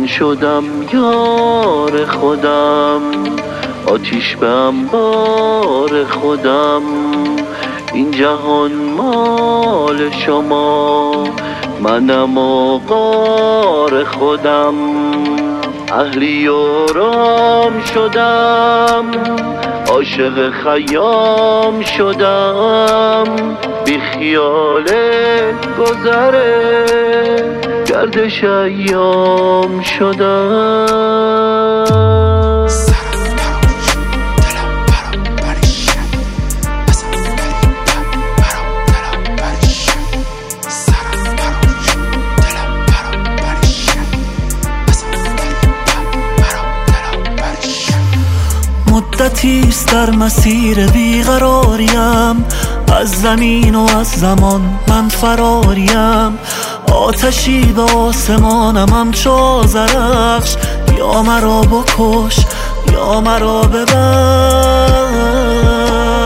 من شدم یار خودم، آتیش به انبار خودم. این جهان مال شما، منم آقار خودم. اهلی و رام شدم، عاشق خیام شدم. بی خیال گذره گردش ایام شدم. مدتیست در مسیر بیقراریم، از زمین و از زمان من فراریم. آتشی به آسمانم همچو آذرخش، یا مرا بکش یا مرا ببخش.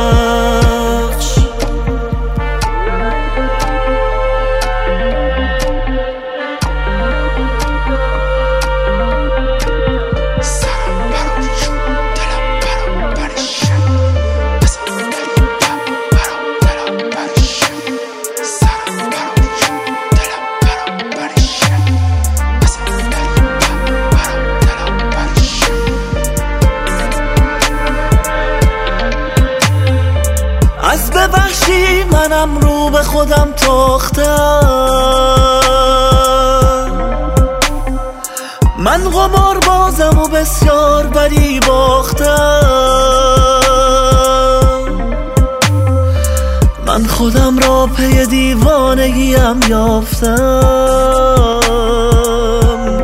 از ببخشی منم رو به خودم تاختم. من قمار بازم و بسیار بدی باختم. من خودم را پی دیوانگیم یافتم.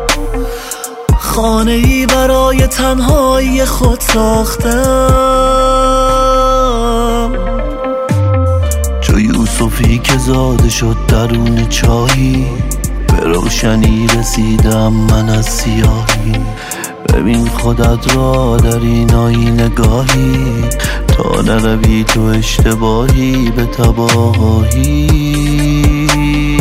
خانه‌ای برای تنهایی خود ساختم. چو یوسفی که زاده شد درون چاهی، به روشنی رسیدم من از سیاهی. ببین خودت را در این آینه گاهی، تا نروی تو اشتباهی به تباهی.